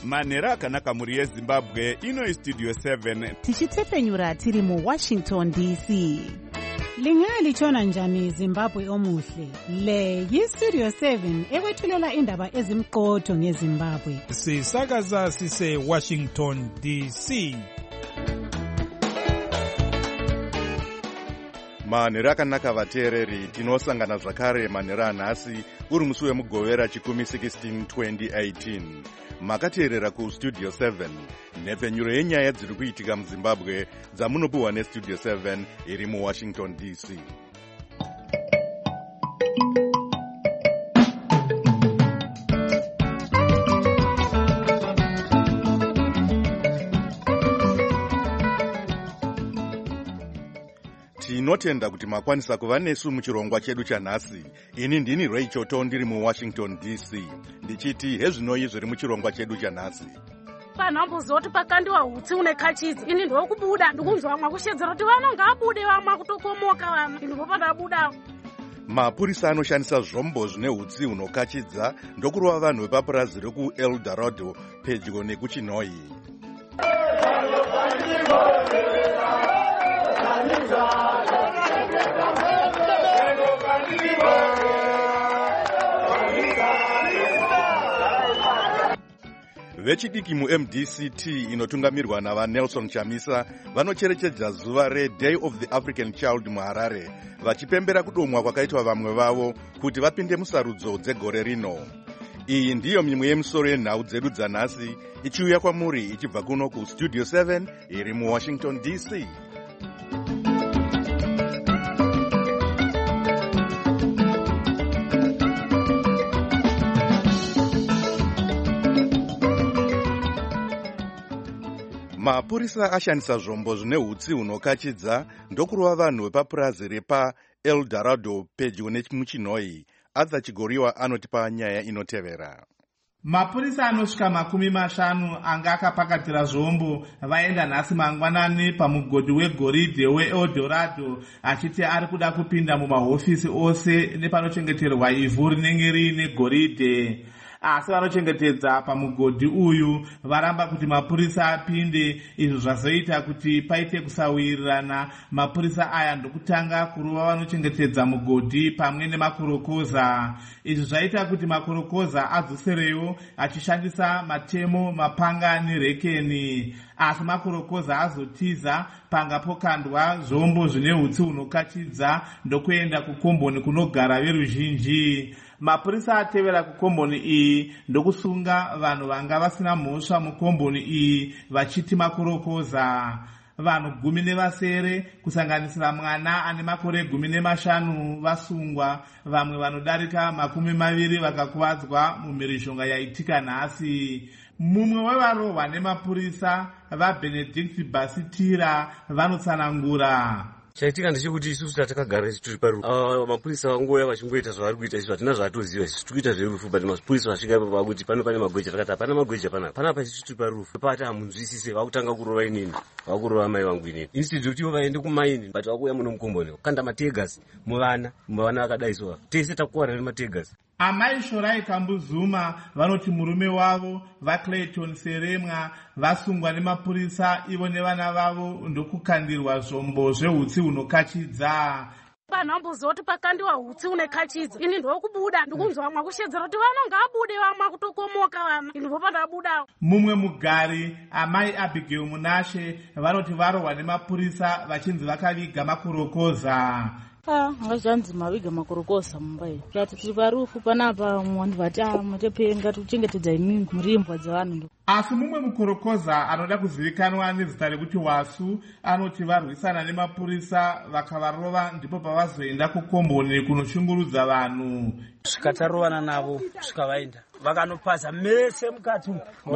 manhero akanaka mhuri yezimbabwe. Ino Studio 7 tichitepfenyura tiri muWashington DC. Lingaya lichona njani Zimbabwe omuhle? Le yiStudio 7 ekwethulela indaba ezimqotho ngeZimbabwe. Sisakaza sise Washington DC. manhero akanaka vateereri, tinosangana zvakare manhero anhasi uri musi wemugovera chikumi 16 2018. Makateerera kuStudio 7, nhepfenyuro yenyaya dziri kuitika muZimbabwe dzamunopiwa neStudio 7 iri muWashington DC. Tinotenda kuti makwanisa kuva nesu muchirongwa chedu chanhasi. Ini ndini Rachel To ndiri muWashington DC. Ndichiti hezvinoi zviri muchirongwa chedu chanhasi. Panhambozoti pakandiwa hutsi une kachidzi. Ini ndokubuda ndikunzwa vamwe kushedzera kuti vanonga abude vamwe kutokomoka vamwe. Ini ndopadabuda. Mapurisa anoshandisa zvombo zvine hutsi hunokachidza ndokurova vanhu vepapurazi rekuEl Dorado pedyo nekuChinoi. Vechidiki muMDCT inotungamirwa navaNelson Chamisa vanocherechedza zuva reDay of the African Child muHarare, vachipembera kudomwa kwakaitwa vamwe vavo kuti vapinde musarudzo dzegore rino. Iyi ndiyo mimwe yemisoro yenhau dzedu dzanhasi ichiuya kwamuri ichibva kuno kuStudio 7 iri muWashington DC. Mapurisa ashandisa zvombo zvine hutsi hunokachidza ndokurova vanhu vepapurazi repaEl Dorado pedyo nemuChinoi. Adza Chigoriwa anotipa nyaya inotevera. Mapurisa anosvika 50 anga akapakatira zvombo vaenda nhasi mangwanani pamugodhi wegoridhe weEl Dorado achiti ari kuda kupinda mumahofisi ose nepanochengeterwa ivhu rinenge riine goridhe. Asi vanochengetedza pamugodhi uyu varamba kuti mapurisa apinde. Izvo zvazoita kuti paite kusawirirana. Mapurisa aya ndokutanga kurova vanochengetedza mugodhi pamwe nemakorokoza. Izvi zvaita kuti makorokoza adzoserewo achishandisa matemo, mapanga nerekeni. Asi makorokoza azotiza panga pokandwa zvombo zvine hutsi hunokachidza ndokuenda kukomboni kunogara veruzhinji. Mapurisa atevera kukomboni iyi ndokusunga vanhu vanga vasina mhosva mukomboni iyi vachiti makorokoza. Vanhu 10 kusanganisira mwana ane makore 15 vasungwa. Vamwe vanodarika 20 vakakuvadzwa mumhirizhonga yaitika nhasi. Mumwe wevarohwa nemapurisa vaBenedict Basitira vanotsanangura. Chaitika ndechekuti isusu tatakagara tiri parufu. Mapurisa vangouya vachingoita zvavari kuita izvo hatina zvatoziva. Isusu tikuita zverufu but mapurisa vasvika ipapo vakuti pane magweja. Takati hapana magweja panapa isusu tiri parufu. Pati hamunzwisise vakutanga kurova inini. Vakurova mai vangu inini. Instead kuti ivo vaende kumaini but vakuuya muno mukomboni. Kanda mategas muvana vakadai sova. Tese takuwara nemategas. Amai Shorai Kambuzuma vanoti murume wavo vaClayton Seremwa vasungwa nemapurisa ivo nevana vavo ndokukandirwa zvombo zvehutsi hunokachidza. Panhambozoti pakandiwa hutsi une kachidza. Ini ndokubuda ndikunzwa vamwe kushedzera kuti vanonga abude vamwe kutokomoka vamwe. Ini ndopadabuda. Mumwe mugari amai Abigail Munashe vanoti varohwa nemapurisa vachinzi vakaviga makorokoza. Ngazvanzi maviga makorokosa mumbai. Zvati tiri parufu panapa vanhu vati matepenga tikuchengetedza imini muri imbwa dzavanhu. Asi mumwe mukorokoza anoda kuzivikanwa nezita rekuti Wasu anoti varwisana nemapurisa vakavarova ndipo pavazoenda kukomboni kunoshungurudza vanhu. Svikataruvana navo svikavaenda vakanopaza mese mukati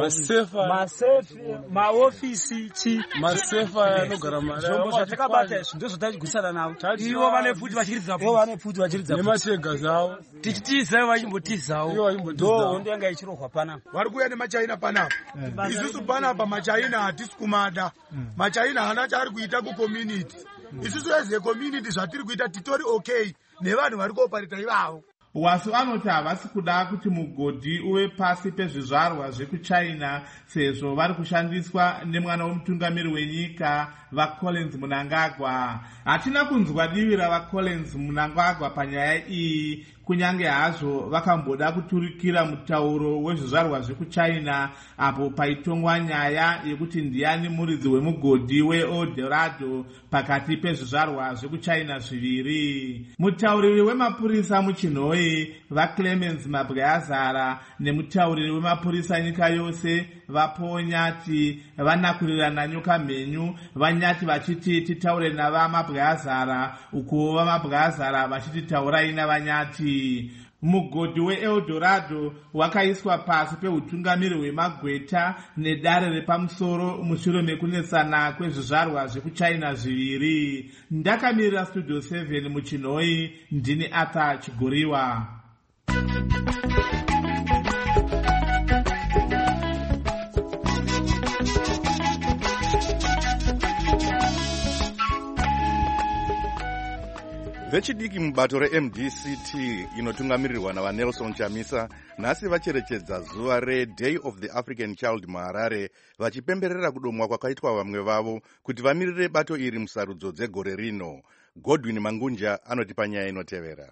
masefi maofisi masefa anogara zvombo zvatakabata izvi ndizvo tachigwisana navo. Ivo vane pfuti vachiridza nematega zavo tichitizawo vachimbotizawo ndo hondo yanga ichirohwa panapa. vari kuuya nemachaina panapa. Isusu panapa machaina hatisi kumada. Machaina hana chaari kuita kucommunity. Isusu as a community zvatiri kuita titori okay nevanhu vari kuoparita ivavo. wasu anoti havasi kuda kuti mugodhi uve pasi pezvizvarwa zvekuchina sezvo vari kushandiswa nemwana wemutungamiri wenyika vaCollins Mnangagwa. Hatina kunzwa divi ravaCollins Mnangagwa panyaya iyi, kunyange hazvo vakamboda kuturikira mutauro wezvizvarwa zvekuchina apo paitongwa nyaya yekuti ndiani muridzi wemugodhi weEldorado pakati pezvizvarwa zvekuchina zviviri. Mutauriri wemapurisa muchinhoi vaClemens Mabweazara nemutauriri wemapurisa nyika yose vaPonyati vanakurirana nyoka mhenyu, vanyati vachiti titaure navamabweazara uko vamabweazara vachiti taurai navanyati. Mugodhi weEldorado wakaiswa pasi peutungamiri hwemagweta nedare repamusoro mushure mekunetsana kwezvizvarwa zvekuchina zviviri. Ndakamirira Studio 7 muchinhoi, ndini Arthur Chigoriwa. Vechidiki mubato reMDCT inotungamirirwa navaNelson Chamisa nhasi vacherechedza zuva reDay of the African Child muHarare, vachipemberera kudomwa kwakaitwa vamwe vavo kuti vamirire bato iri musarudzo dzegore rino. Godwin Mangunja anotipa nyaya inotevera.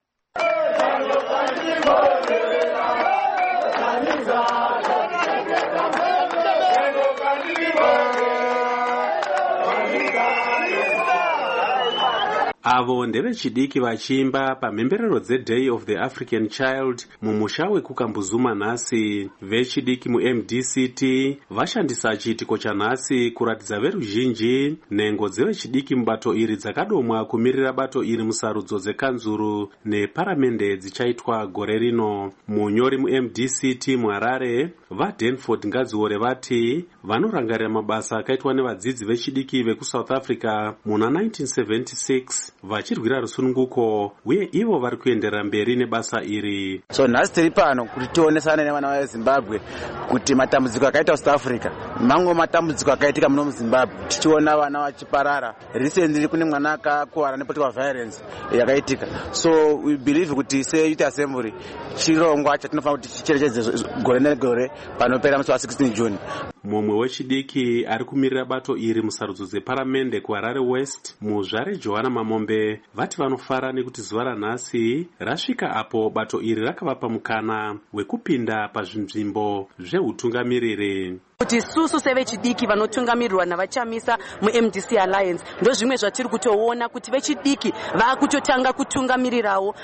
Avo ndevechidiki vachiimba pamhemberero dzeDay of the African Child mumusha wekukambuzuma nhasi. Vechidiki muMDCT vashandisa chiitiko chanhasi kuratidza veruzhinji nhengo dzevechidiki mubato iri dzakadomwa kumirira bato iri musarudzo dzekanzuru neparamende dzichaitwa gore rino. Munyori muMDCT muHarare vaDanford Ngadziore vati vanorangarira mabasa akaitwa nevadzidzi vechidiki vekuSouth Africa muna 1976 vachirwira rusununguko, uye ivo vari kuenderera mberi nebasa iri. So nhasi tiri pano kuti tionesane nevana veZimbabwe kuti matambudziko akaita South Africa mamwe matambudziko akaitika muno muZimbabwe, tichiona vana vachiparara. Recently kune mwana akakuwara nepolitical violence yakaitika. So we believe kuti seYouth Assembly chirongwa chatinofanira kuti chicherechedze gore negore panopera musi wa16 June. Mumwe wechidiki ari kumirira bato iri musarudzo dzeparamende kuHarare West, muzvare Johanna Mamombe, vati vanofara nekuti zuva ranhasi rasvika apo bato iri rakavapa mukana wekupinda pazvinzvimbo zveutungamiriri. Kuti isusu sevechidiki vanotungamirirwa navaChamisa muMDC Alliance ndozvimwe zvatiri kutoona kuti vechidiki vakutotanga kutungamirirawo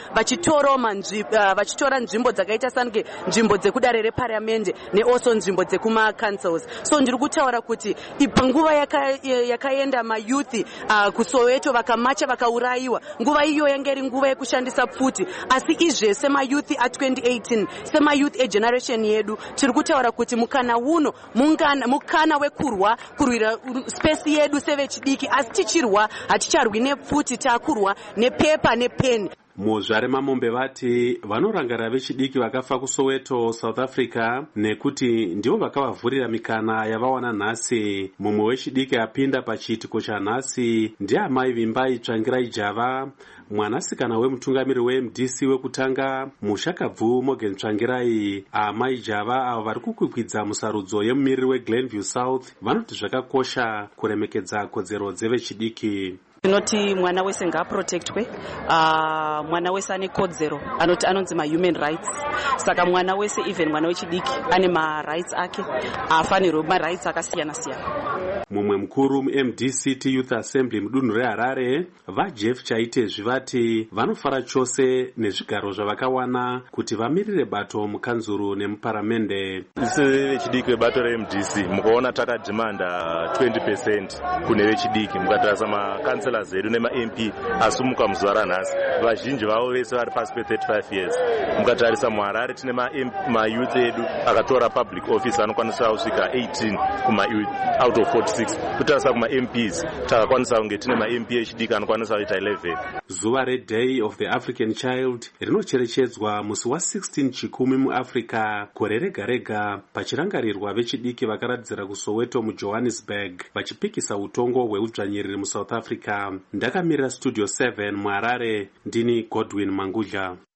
vachitora nzvimbo dzakaita sange nzvimbo dzekudare reparliament neoso nzvimbo dzekuma councils. So ndiri kutaura kuti panguva yakaenda mayouth kuSoweto vakamacha vakaurayiwa, nguva iyo yanga iri nguva yekushandisa pfuti, asi izve semayouth a2018 semayouth egeneration yedu tiri kutaura kuti mukana uno mukana wekurwira space yedu sevechidiki, asi tichirwa haticharwi nepfuti, takurwa nepepa nepeni. Muzvare Mamombe vati vanorangarira vechidiki vakafa kuSoweto South Africa nekuti ndivo vakavavhurira mikana yavawana nhasi. Mumwe wechidiki apinda pachiitiko chanhasi ndiamai Vimbai Tsvangirai Java, mwanasikana wemutungamiri weMDC wekutanga Mushakabvu Morgan Tsvangirai. Amai Java avo vari kukwikwidza musarudzo yemumiriri weGlenview South vanoti zvakakosha kuremekedza kodzero dzevechidiki. Tinoti mwana wese ngaaprotectwe, mwana wese ane kodzero, anonzi ma-human rights. Saka mwana wese, even mwana wechidiki, ane ma-rights ake, afanirwe ma-rights akasiyana siyana. Mumwe mukuru muMDCT Youth Assembly mudunhu reHarare vaJeff Chaitezvi vati vanofara chose nezvigaro zvavakawana kuti vamirire bato mukanzuru nemuparamende. Isi vechidiki vebato reMDC mukaona takadhimanda 20% kune vechidiki, mukatarisa makanselas edu nemaMP asumuka muzuva ranhasi vazhinji vavo vese vari pasi pe35 years. Mukatarisa muHarare tine mayouth edu akatora public office anokwanisa kusvika 18 kumayouth out of 46. Kutarisa kumaMPs takakwanisa kunge tine maMP echidiki anokwanisa kuita 11. Zuva reDay of the African Child rinocherechedzwa musi wa16 chikumi muAfrica gore rega rega, pachirangarirwa vechidiki vakaratidzira kuSoweto muJohannesburg vachipikisa utongo hweudzvanyiriri muSouth Africa. Ndakamirira Studio 7 muHarare, ndini Godwin Mangunja.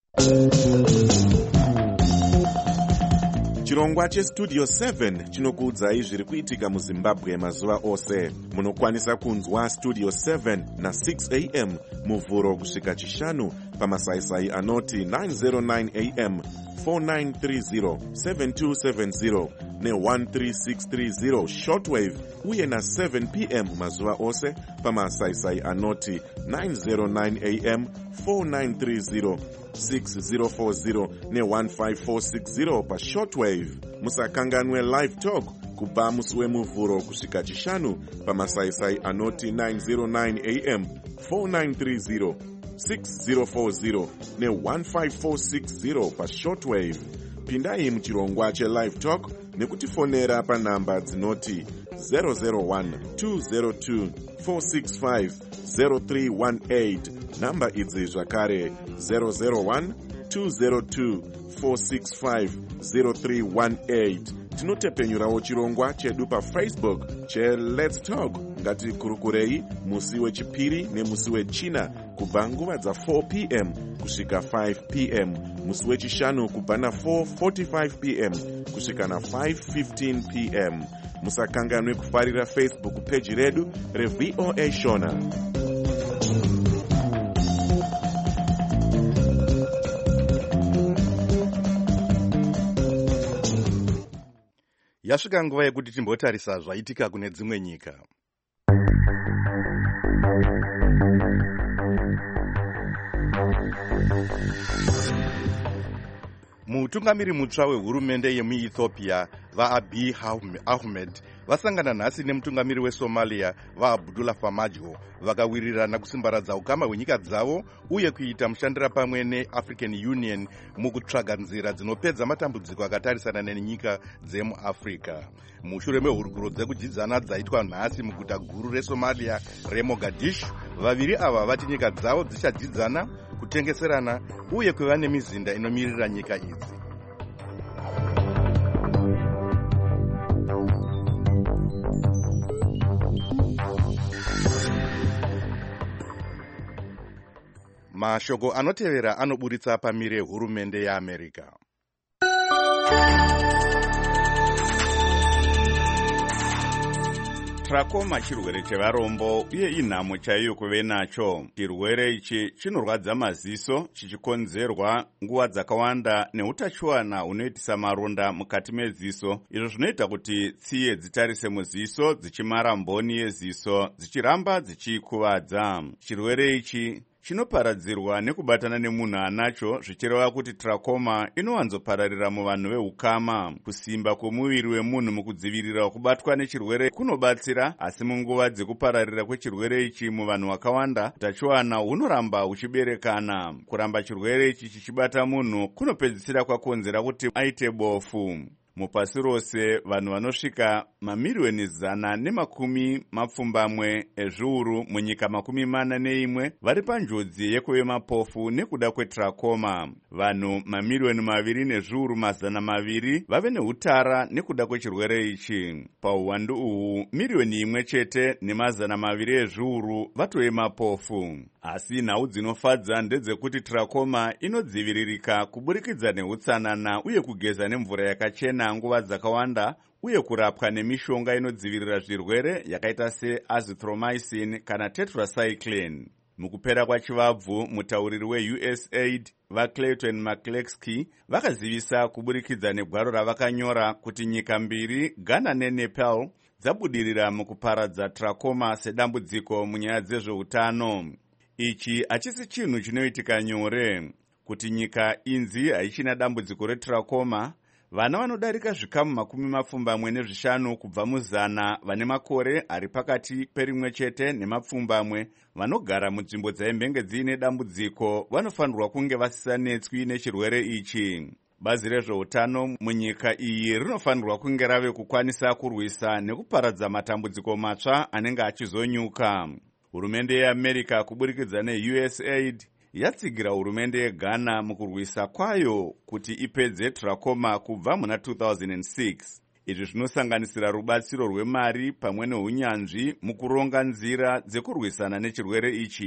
Chirongwa chestudio 7 chinokuudzai zviri kuitika muZimbabwe mazuva ose. Munokwanisa kunzwa studio 7 na 6 am muvhuro kusvika chishanu pamasaisai anoti 909 am 4930 7270 ne13630 shortwave uye na 7 pm mazuva ose pamasaisai anoti 909 am 4930 6040 ne15460 pashortwave. Musakanganwe live talk kubva musi wemuvhuro kusvika chishanu pamasaisai anoti 909 am 4930 6040 ne15460 pashortwave. Pindai muchirongwa chelive talk nekutifonera panhamba dzinoti 001 202 465 0318. Namba idzi zvakare 001 202 465 0318. Tinotepenyurawo chirongwa chedu paFacebook cheLet's Talk. Ngatikurukurei musi wechipiri nemusi wechina kubva nguva dza4 pm kusvika 5 pm, musi wechishanu kubva na4:45 pm kusvika na5:15 pm. Musakanganwe kufarira Facebook page redu reVOA Shona. Yasvika nguva yekuti timbotarisa zvaitika kune dzimwe nyika. Mutungamiri mutsva wehurumende yemuEthiopia vaAbiy Ahmed vasangana nhasi nemutungamiri weSomalia vaAbdullah Farmajo vakawirirana kusimbaradza ukama hwenyika dzavo uye kuita mushandira pamwe neAfrican Union mukutsvaga nzira dzinopedza matambudziko akatarisana nenyika dzemuAfrica. Mushure mehurukuro dzekudyidzana dzaitwa nhasi muguta guru reSomalia reMogadishu, vaviri ava vati nyika dzavo dzichadyidzana, kutengeserana uye kuva nemizinda inomirira nyika idzi. Mashoko anotevera anoburitsa pamire hurumende yeAmerica. Trachoma chirwere chevarombo uye inhamo chaiyo kuve nacho. Chirwere ichi chinorwadza maziso chichikonzerwa nguva dzakawanda neutachiwana unoitisa maronda mukati meziso. Izvo zvinoita kuti tsiye dzitarise muziso dzichimara mboni yeziso dzichiramba dzichikuvadza. Chirwere ichi chinoparadzirwa nekubatana nemunhu anacho, zvichireva kuti trachoma inowanzopararira muvanhu veukama. Kusimba kwomuviri wemunhu mukudzivirira kubatwa nechirwere kunobatsira, asi munguva dzekupararira kwechirwere ichi muvanhu vakawanda, utachiwana hunoramba huchiberekana. Kuramba chirwere ichi chichibata munhu kunopedzisira kwakonzera kuti aite bofu. Mupasi rose vanhu vanosvika mamiriyoni 110 ezviuru munyika 41 vari panjodzi yekuve mapofu nekuda kwetrachoma. Vanhu mamiriyoni 2,200,000 vave neutara nekuda kwechirwere ichi. Pauwandu uhu miriyoni 1,200,000 ezviuru vatove mapofu. Asi nhau dzinofadza ndedzekuti trachoma inodziviririka kuburikidza neutsanana uye kugeza nemvura yakachena nguva dzakawanda, uye kurapwa nemishonga inodzivirira zvirwere yakaita seazithromycin kana tetracycline. Mukupera kwachivabvu, mutauriri weUSAID vaClayton McCleskey vakazivisa kuburikidza negwaro ravakanyora kuti nyika mbiri, Ghana neNepal, dzabudirira mukuparadza trachoma sedambudziko munyaya dzezveutano. Ichi hachisi chinhu chinoitika nyore. Kuti nyika inzi haichina dambudziko retrachoma, vana vanodarika zvikamu 45 kubva mu100 vane makore ari pakati perimwe chete nemapfumbamwe vanogara munzvimbo dzaimbenge dziine dambudziko vanofanirwa kunge vasisanetswi nechirwere ichi. Bazi rezveutano munyika iyi rinofanirwa kunge rave kukwanisa kurwisa nekuparadza matambudziko matsva anenge achizonyuka. Hurumende yeAmerica kuburikidza neUSAID yatsigira hurumende yeGhana mukurwisa kwayo kuti ipedze trachoma kubva muna 2006. Izvi zvinosanganisira rubatsiro rwemari pamwe neunyanzvi mukuronga nzira dzekurwisana nechirwere ichi,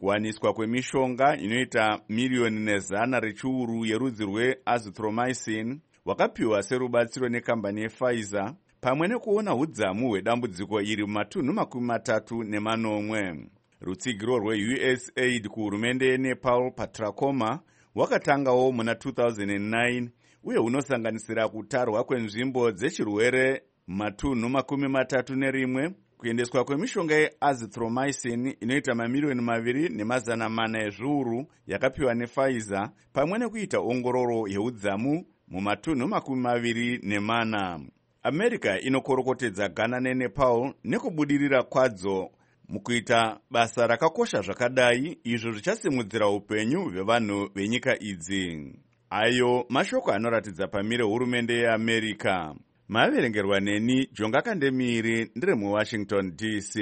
kuwaniswa kwemishonga inoita miliyoni nezana rechiuru yerudzi rweazithromycin wakapiwa serubatsiro nekambani yePfizer pamwe nekuona udzamu hwedambudziko iri mumatunhu 34. Rutsigiro rweUSAID kuhurumende yeNepal paTrachoma wakatangawo muna 2009 uye unosanganisira kutarwa kwenzvimbo dzechirwere mumatunhu 31, kuendeswa kwemishonga yeazithromycin inoita mamiliyoni 2.4 ezviuru yakapiwa nePfizer pamwe nekuita ongororo yeudzamu mumatunhu 24. America inokorokotedza Ghana neNepal nekubudirira kwadzo mukuita basa rakakosha zvakadai, izvo zvichasimudzira upenyu hwevanhu venyika idzi. Ayo mashoko anoratidza pamire hurumende yeAmerica. Maverengerwa neni Jonga Kandemiri, ndiri muWashington DC.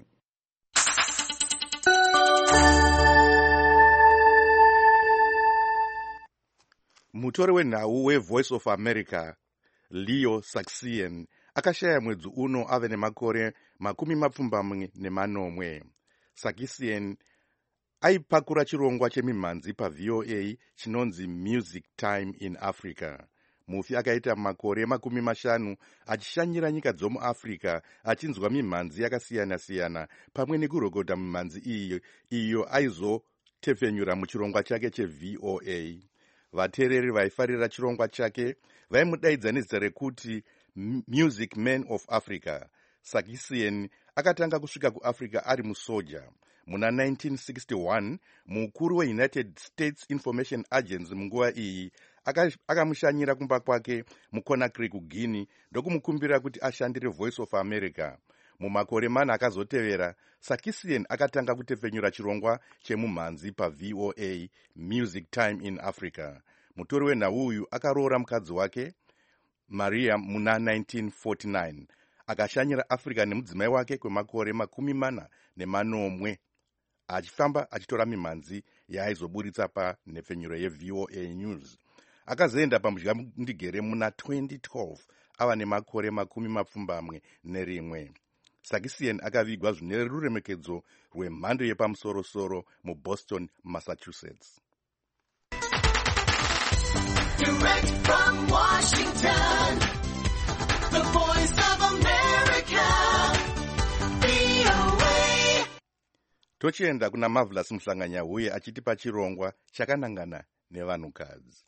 Mutori wenhau weVoice of America Leo Saxion akashaya mwedzi uno ave nemakore 24. Saxion aipakura chirongwa chemimhanzi paVOA chinonzi Music Time in Africa. Mufi akaita makore 50 achishanyira nyika dzomuAfrica achinzwa mimhanzi yakasiyana-siyana pamwe nekurekota mimhanzi iyo aizotepfenyura muchirongwa chake cheVOA. Vateereri vaifarira chirongwa chake vaimudaidza nezita rekuti Music Man of Africa. Saxion akatanga kusvika kuAfrica ari musoja. Muna 1961 mukuru weUnited States Information Agency munguva iyi akamushanyira kumba kwake muConakry kuGuinea ndokumukumbira kuti ashandire Voice of America. Mumakore 4 akazotevera, Saxion akatanga kutepfenyura chirongwa chemumhanzi paVOA Music Time in Africa. Mutori wenhau uyu akaroora mukadzi wake Maria muna 1949 akashanyira Africa nemudzimai wake kwemakore 40 achifamba achitora mimhanzi yaaizoburitsa panhepfenyuro yeVOA News. Akazoenda pamudyamndigere muna 2012 ava nemakore 21. Saxion akavigwa zvine ruremekedzo rwemhando yepamusoro-soro muBoston, Massachusetts. Direct from Washington, the Voice of America, VOA. Tochienda kuna Marvelous Mhlanganyahuye achitipa chirongwa chakanangana nevanhukadzi.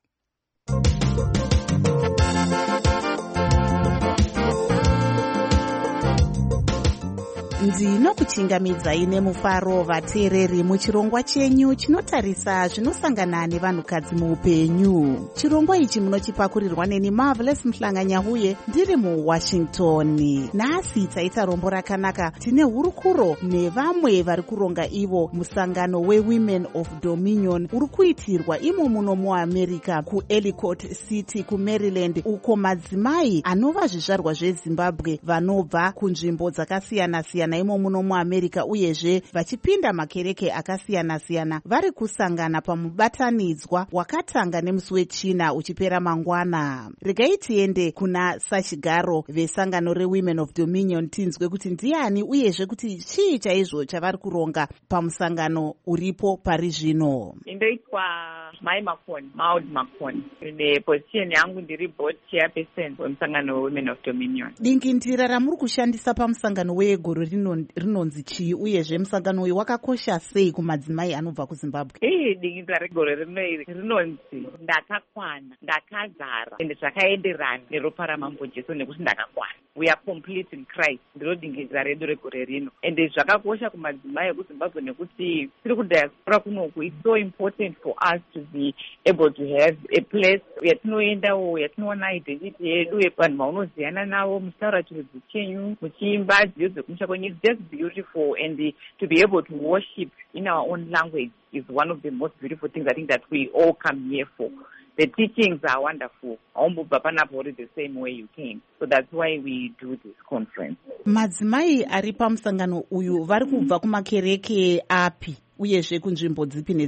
Ndinokuchingamidzai nemufaro vateereri muchirongwa chenyu chinotarisa zvinosangana nevanhukadzi muupenyu. Chirongwa ichi munochipakurirwa neni Marvelous Mhlanganyahuye ndiri muWashington. Nhasi taita rombo rakanaka, tine hurukuro nevamwe vari kuronga ivo musangano weWomen of Dominion uri kuitirwa imo muno muAmerica kuEllicott City kuMaryland, uko madzimai anova zvizvarwa zveZimbabwe vanobva kunzvimbo dzakasiyana-siyana imo muno muAmerica uyezve vachipinda makereke akasiyana-siyana vari kusangana pamubatanidzwa wakatanga nemusi wechina uchipera mangwana. Regai tiende kuna sachigaro vesangano reWomen of Dominion tinzwe kuti ndiani uyezve kuti chii chaizvo chavari kuronga pamusangano uripo pari zvino. Indoitwa Mai Makoni, Maud Makoni. Position yangu ndiri board chairperson wemusangano weWomen of Dominion. Dingindira ramuri kushandisa pamusangano wegoro rinonzi chii uyezve musangano uyu wakakosha sei kumadzimai anobva kuZimbabwe? Dingindira regoro rinonzi ndakakwana, ndakazara, ende zvakaenderana neropa ramambo Jesu nekuti ndakakwana. We are complete in Christ. Ndiro dingindira redu regore rino. Ende zvakakosha kumadzimai ekuZimbabwe nekuti tiri kudiaspora kunoku. It's so important for us to be able to have a place yatinoendawo, yatinoona identity yedu, vanhu vaunoziyana navo, muchitaura chirudzi chenyu, muchiimba nziyo dzekumusha kwenyu. It's just beautiful, and to be able to worship in our own language is one of the most beautiful things I think that we all come here for. The teachings are wonderful. The same way you came. So that's why we do this conference. Madzimai ari pamusangano uyu vari kubva kumakereke api uyezve kunzvimbo dzipi nedzipi?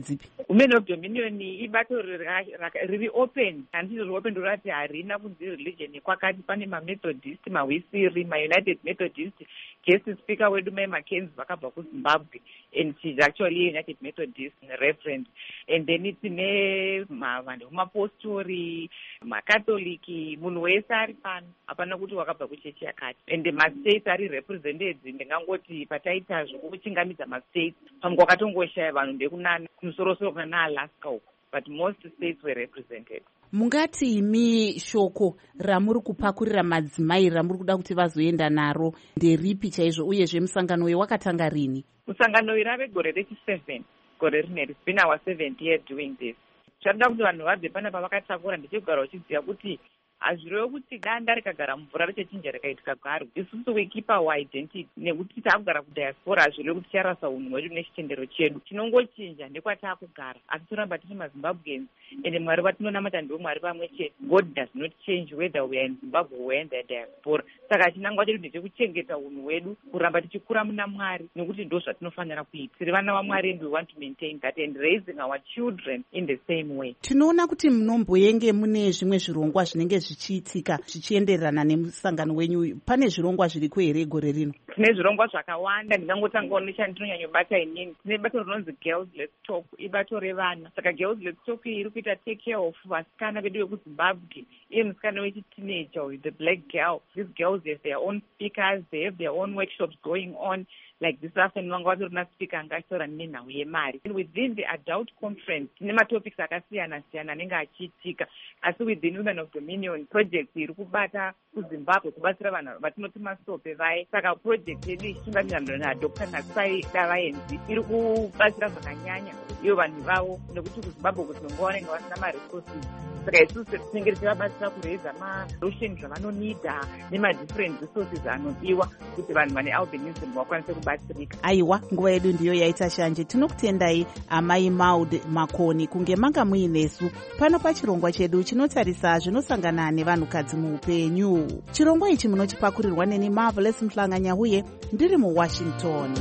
women of dominion ibato riri open, handiti riri open rorati harina kunzi religion kwakati pane mamethodist, mawisiri, maunited methodist. Guest speaker wedu Mai Mackenzie vakabva kuZimbabwe, and she's actually a United Methodist reference. And then tine vanhu vemapostori, makatoliki, munhu wese ari pano, hapana kuti wakabva kuchechi yakati. And the mastates ari represented, ndingangoti pataita zvokuchingamidza mastates, pamwe kwakatongoshaya vanhu ndekunana kumusoro-soro kuna Alaska uko. But most states were represented. Mungati imi shoko ramuri kupakurira madzimai ramuri kuda kuti vazoenda naro nderipi chaizvo, uyezve musangano uyu wakatanga rini? Musangano uyu rave gore rechi7 gore rineri. It's been our 7th year doing this. Zvatoda kuti vanhu vabve pana pavakatakura ndichigara uchiziva kuti hazvirevo kuti danda rikagara mvura richachinja rikaitika garo. Isusu we keep our identity nekuti taakugara kudiaspora hazvirevo kuti ticharasa unhu hwedu nechitendero chedu. Chinongochinja ndekwataakugara, asi toramba tiri maZimbabweans, ende Mwari vatinonamata ndiwo Mwari pamwe chete. God does not change whether we are in Zimbabwe or we are in the diaspora. Saka chinangwa chedu ndechekuchengeta unhu hwedu, kuramba tichikura muna Mwari, nekuti ndo zvatinofanira kuita. Tiri vana vaMwari and we want to maintain that and raising our children in the same way. Tinoona kuti munomboyenge mune zvimwe zvirongwa zvinenge zvichiitika zvichienderana nemusangano wenyu. Pane zvirongwa zviriko here gore rino? Tine zvirongwa zvakawanda. Ndingangotangawo nechandinonyanyobata inini. Tine bato rinonzi Girls Let's Talk, ibato revana. Saka Girls Let's Talk iri kuita take care of vasikana vedu vekuZimbabwe. Iye musikana wechiteenager with the black girl. These girls have their own speakers, they have their own workshops going on. Like this afternoon, vanga vatorina speaker angaitaura nenhau yemari. Within the adult conference, tine matopics akasiyana-siyana anenge achiitika. Asi within Women of Dominion, project iri kubata kuZimbabwe kubatsira vanhu vatinoti masope vaye. Saka project yedu ichitungamirirana naDr. Natsai Davaenzi iri kubatsira zvakanyanya ivo vanhu vavo, nekuti kuZimbabwe kuti nonga vanenge vasina maresources. Saka isusu tinenge tichivabatsira kureza marusheni zvavanonida nemadifferent resources anodiwa kuti vanhu vane albinism vakwanise kubatsirika. Aiwa, nguva yedu ndiyo yaita shanje. Tinokutendai Amai Maud Makoni kunge manga muinesu pano pachirongwa chedu chinotarisa zvinosangana nevanhukadzi muupenyu. Chirongwa ichi munochipakurirwa neni Marvelous Mhlanganyahuye ndiri muWashington.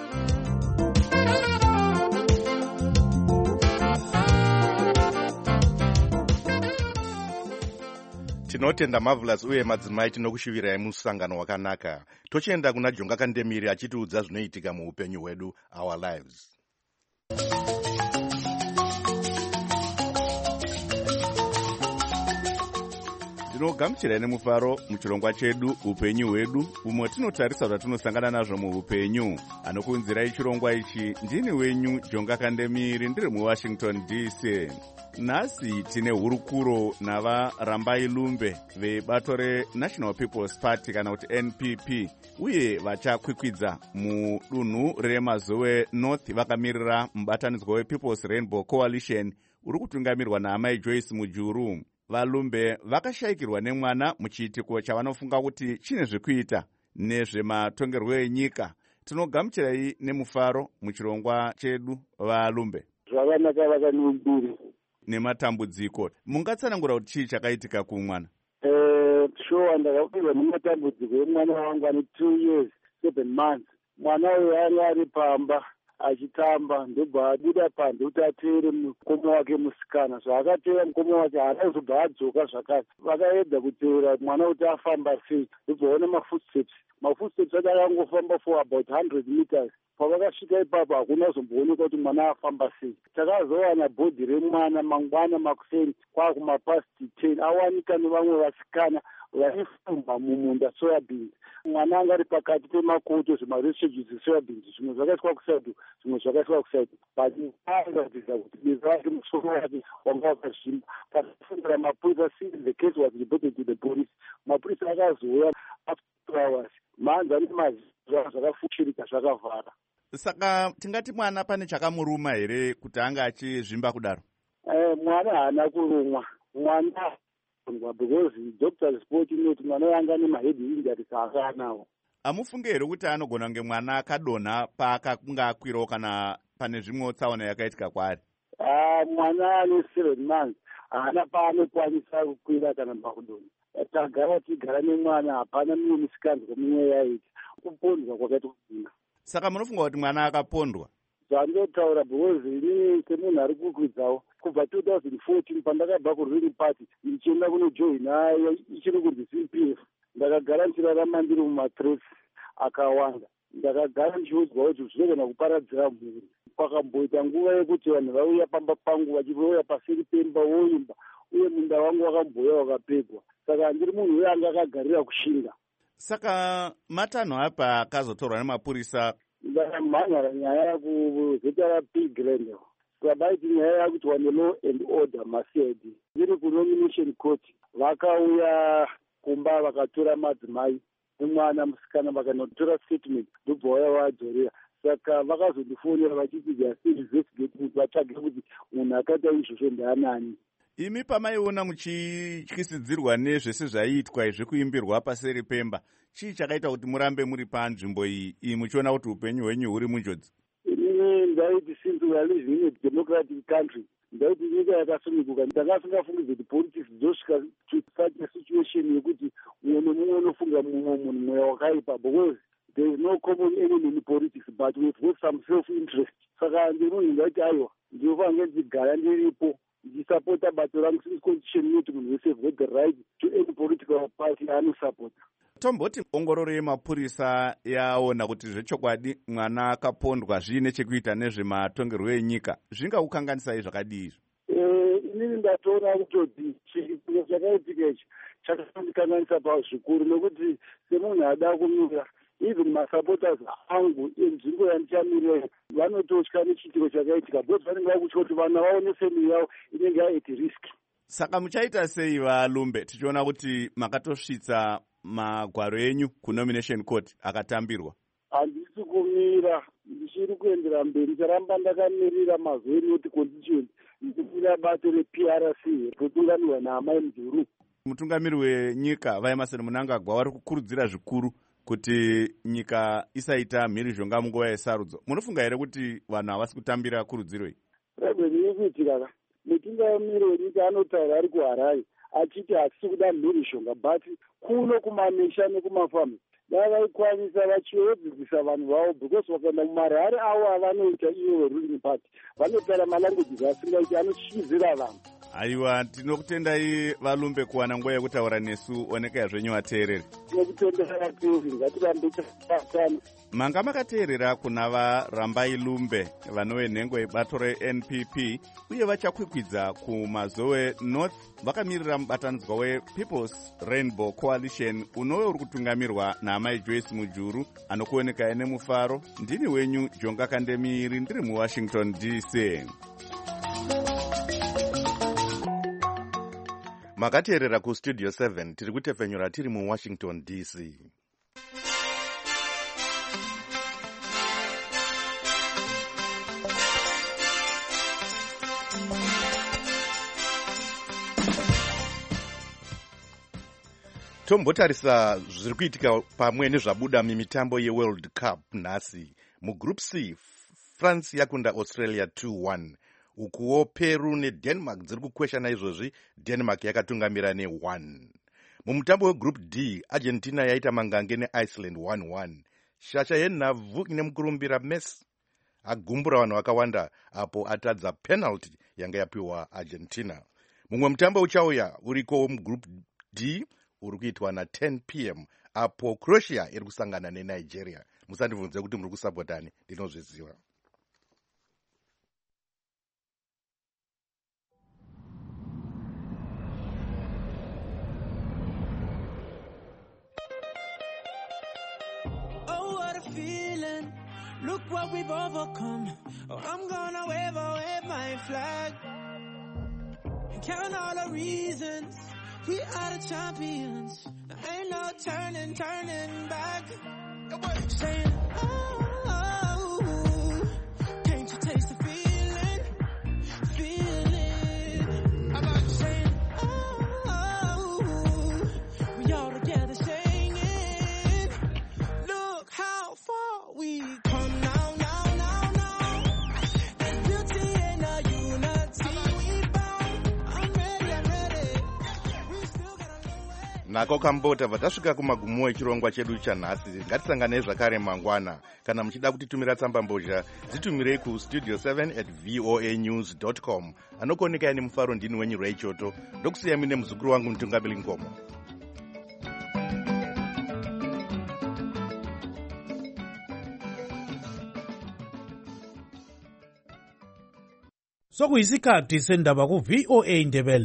Tinotenda Marvelous uye madzimai tinokushivirai musangano wakanaka. Tochienda kuna Jonga Kandemiri achitiudza zvinoitika muupenyu hwedu, our lives. Ndinogamuchirai nemufaro muchirongwa chedu upenyu hwedu, umwe tinotarisa zvatinosangana nazvo muupenyu. Anokunzirai chirongwa ichi ndini wenyu Jonga Kandemiri ndiri muWashington DC. Nhasi tine hurukuro navaRambai Lumbe vebato reNational People's Party kana kuti NPP, uye vachakwikwidza mudunhu reMazowe North vakamirira mubatanidzwa wePeople's Rainbow Coalition uri kutungamirwa naamai Joyce Mujuru. VaLumbe vakashayikirwa nemwana muchiitiko chavanofunga kuti chine zvekuita nezvematongerwo enyika. Tinogamuchirai nemufaro muchirongwa chedu VaLumbe. Zvakanaka vakanimbiri nematambudziko. Mungatsanangura kuti chii chakaitika kumwana? Sure, ndakapirwa nematambudziko emwana wangu ane 2 years 7 months. Mwana uyu ari pamba achitamba, ndobva abuda panze kuti ateere mukoma wake musikana. Zvaakateera mukoma wake haanazobva adzoka zvakare. Vakaedza kuteera mwana kuti afamba sei, ndobva vaona mafootsteps. Mafootsteps ati akangofamba for about 100 meters. Pavakasvika ipapo hakuna zombooneka kuti mwana afamba sei. Takazowana bhodhi remwana mangwana makuseni kwakumapasti 10 awanika nevamwe vasikana vaifumba mumunda soyabins. Mwana anga ari pakati pemakoto zvimaresearches esoyabins, zvimwe zvakaiswa kusaido, zvimwe zvakaiswa kusaido. But airatidza kuti beza rake musoro wake wanga wakazvimba. Pakafungura mapurisa since the case was reported to the police. Mapurisa akazouya after 2 hours. Mhanza nemaziva zvakafushirika zvakavhara. Saka tingati mwana pane chakamuruma here kuti anga achizvimba kudaro? Mwana haana kurumwa. Mwana because Dr. Sport inoti mwana yanga nemahedi injuries anga anawo. Amufunge here kuti anogona kunge mwana akadonha paakanga akwirawo kana pane zvimwe tsaona yakaitika kwaari? Mwana ane 7 months haana paanokwanisa kukwira kana pakudonha. Tagara tigara nemwana, hapana mumwe musikanzwa mumwe yaita. Kupondwa kwakaita kudinga. Saka munofunga kuti mwana akapondwa? zvandotaura because inini semunhu ari kukwidzawo kubva 2014 pandakabva kuruling party ndichienda kunojoina ichiri kunzi CPF ndakagara ndichirarama ndiri mumastress akawanda ndakagara ndichiudzwa kuti zvinogona kuparadzira mhuri pakamboita nguva yekuti vanhu vauya pamba pangu vachivauya paseri pemba voimba uye munda wangu wakamboya wakapegwa saka handiri munhu uye anga akagarira kushinga. Saka matanho apa akazotorwa nemapurisa ndakamhanyara nyaya kuzeta rapigland sakabaiti nyaya yakuti wane law and order macid iri kunomination court vakauya kumba vakatora madzimai nemwana musikana vakanotora statement ndobva vaya vadzorera saka vakazondifonera vachiti investigate kuti vatsvage kuti munhu akaita izvozvo ndeanani. imi pamaiona muchityisidzirwa nezvese zvaiitwa zvekuimbirwa paseri pemba chii chakaita kuti murambe muri panzvimbo iyi muchiona kuti upenyu hwenyu huri munjodzi? inini ndaiti since we are living in a democratic country ndaiti nyika yakasununguka ndanga singafungidze kuti politics dzosvika to such a situation yekuti mumwe nemumwe unofunga mumwe munhu mweya wakaipa because there is no common enemy in politics but we've got some self interest. Saka ndiri ndaiti aiwa ndinofanira ndigara ndiripo ndisapota bato rangu since constitution inoti munhu wese have got the right to any political party anosapota. Tomboti ongororo yemapurisa yaona kuti zvechokwadi mwana akapondwa zviine chekuita nezvematongerwo enyika zvingaukanganisai zvakadii izvo? Inini ndatoona kutoti chipimo chakaitika ichi chakakanganisa pazvikuru nekuti semunhu ada kumira even masupporters angu enzvimbo yandichamirira vanototya nechiitiko chakaitika because vanenge vakutya kuti vana vaone family yavo inenge at risk. Saka muchaita sei valumbe tichiona kuti makatosvitsa magwaro enyu kunomination court akatambirwa? Handisi kumira ndichiri kuendera mberi ndicharamba ndakamirira mazvenoti constituent ndichira bato rePRC rotungamirwa naamai Mudhuru. Mutungamiri wenyika Vaemarson Mnangagwa vari kukurudzira zvikuru kuti nyika isaita mhirizhonga munguva yesarudzo. Munofunga here kuti vanhu havasi kutambira kurudziro iyi? Ndiri kuitika mutungamiri wenyika anotaura ari kuHarare achiti hatisi kuda mhirizhonga but kuno kumamisha nekumafami davaikwanisa vachiyodzidzisa vanhu vavo because vakaenda mumarare avo avanoita ivo veruling party vanotaura malanguages asingaiti anotyizira vanhu. Aiwa, tinokutendai valumbe kuwana nguva yekutaura nesu. Onekai zvenyu vateereri. Tinokutendai vateereri, ngatirambe tabatana. Manga makateerera kuna vaRambai Lumbe vanove nhengo yebato reNPP uye vachakwikwidza kumazowe North vakamirira mubatanidzwa wePeople's Rainbow Coalition unove uri kutungamirwa naamai Joyce Mujuru anokuonekai nemufaro. Ndini wenyu Jonga Kandemiri ndiri muWashington DC. Makateerera kustudio 7 tiri kutefenyura tiri muWashington DC. Tombotarisa zviri kuitika pamwe nezvabuda mimitambo yeWorld Cup nhasi. Mugroup C, France yakunda Australia 2-1. Ukuwo Peru neDenmark dziri kukweshana izvozvi, Denmark yakatungamira ne1. Mumutambo weGroup D, Argentina yaita mangange neIceland 1-1. Shasha yenhabvu ine mukurumbira Messi agumbura vanhu vakawanda apo atadza penalty yanga yapiwa Argentina. Mumwe mutambo uchauya uriko mugroup D uri kuitwa na 10 p.m. apo Croatia iri kusangana neNigeria. Musandibvunze kuti muri kusapotani, ndinozviziva. Feeling, look what we've overcome. Oh, I'm gonna wave my flag and count all the reasons we are the champions. There ain't no turning back. Saying, oh, can't you taste the feeling? I'm not saying, oh, we all together singing. Look how far we come now. There's beauty in our unity. We bound. I'm ready. We still got a long way. nako kambo tabva tasvika kumagumo echirongwa chedu chanhasi. Ngatisanganei zvakare mangwana. Kana muchida kutitumira tsamba mbozha dzitumirei kustudio 7@voanews.com. Anokoneka ine mufaro ndini wenyu Ray Choto. Ndokusiya mine muzukuru wangu Mutungamiri Ngomo. Sokuyisikhathi sendaba ku VOA Ndebele.